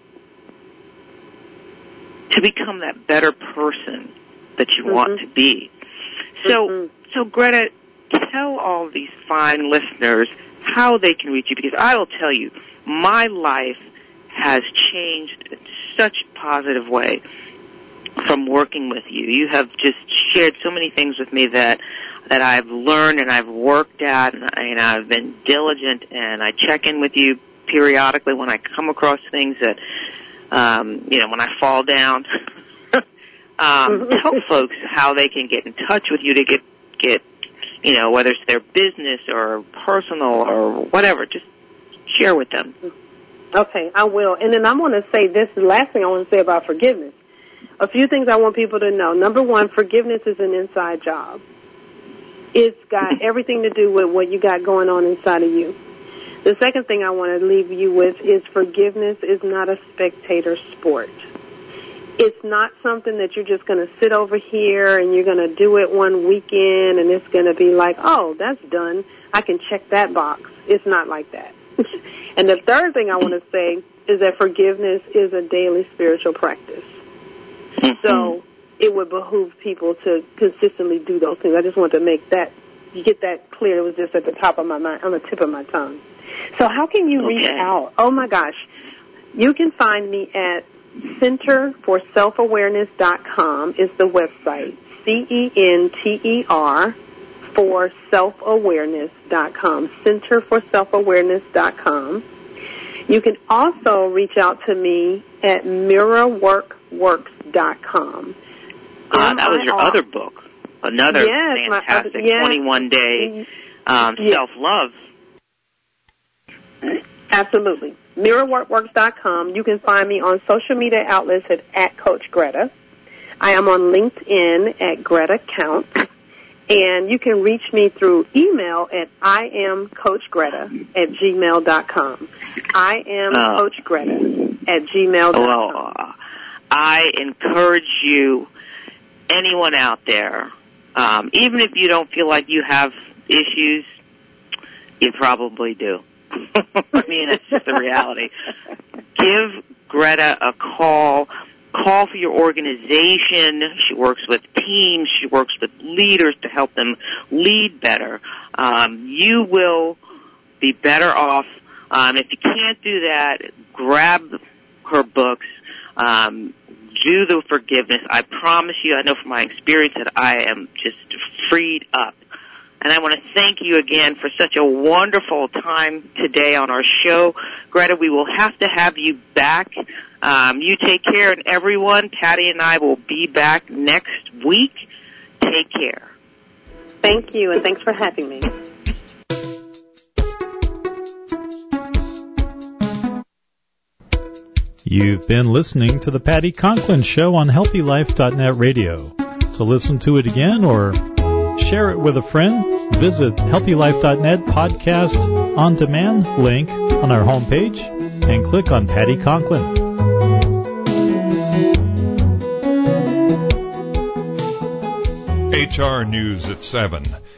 to become that better person that you mm-hmm. want to be. So, mm-hmm. so Greta, tell all these fine listeners how they can reach you, because I will tell you, my life has changed in such a positive way from working with you. You have just shared so many things with me that that I've learned and I've worked at, and, I, and I've been diligent, and I check in with you periodically when I come across things that, um, you know, when I fall down. um, tell folks how they can get in touch with you to get, get, you know, whether it's their business or personal or whatever. Just share with them. Okay, I will. And then I'm going to say this, the last thing I want to say about forgiveness. A few things I want people to know. Number one, forgiveness is an inside job. It's got everything to do with what you got going on inside of you. The second thing I want to leave you with is forgiveness is not a spectator sport. It's not something that you're just going to sit over here and you're going to do it one weekend and it's going to be like, oh, that's done. I can check that box. It's not like that. And the third thing I want to say is that forgiveness is a daily spiritual practice. Mm-hmm. So it would behoove people to consistently do those things. I just want to make that, you get that clear. It was just at the top of my mind, on the tip of my tongue. So how can you okay. reach out? Oh, my gosh. You can find me at center for self awareness dot com is the website. C E N T E R for self awareness dot com. center for self awareness dot com. You can also reach out to me at mirror work works dot com. Uh, that was your other book. Another yes, fantastic other, yes. twenty-one day um, yes. self-love. Absolutely. mirror work works dot com. You can find me on social media outlets at, at Coach Greta. I am on LinkedIn at Greta Counts. And you can reach me through email at I am Coach Greta at gmail dot com. I am uh, Coach Greta at gmail dot com. Well, uh, I encourage you, anyone out there, um, even if you don't feel like you have issues, you probably do. I mean, that's just the reality. Give Greta a call. Call for your organization. She works with teams. She works with leaders to help them lead better. Um, you will be better off. Um, if you can't do that, grab her books. Um, do the forgiveness. I promise you, I know from my experience that I am just freed up. And I want to thank you again for such a wonderful time today on our show. Greta, we will have to have you back. Um, you take care, and everyone, Patty and I will be back next week. Take care. Thank you, and thanks for having me. You've been listening to the Patty Conklin Show on healthy life dot net radio. To listen to it again or share it with a friend, visit healthy life dot net podcast on demand link on our homepage and click on Patty Conklin. H R News at seven.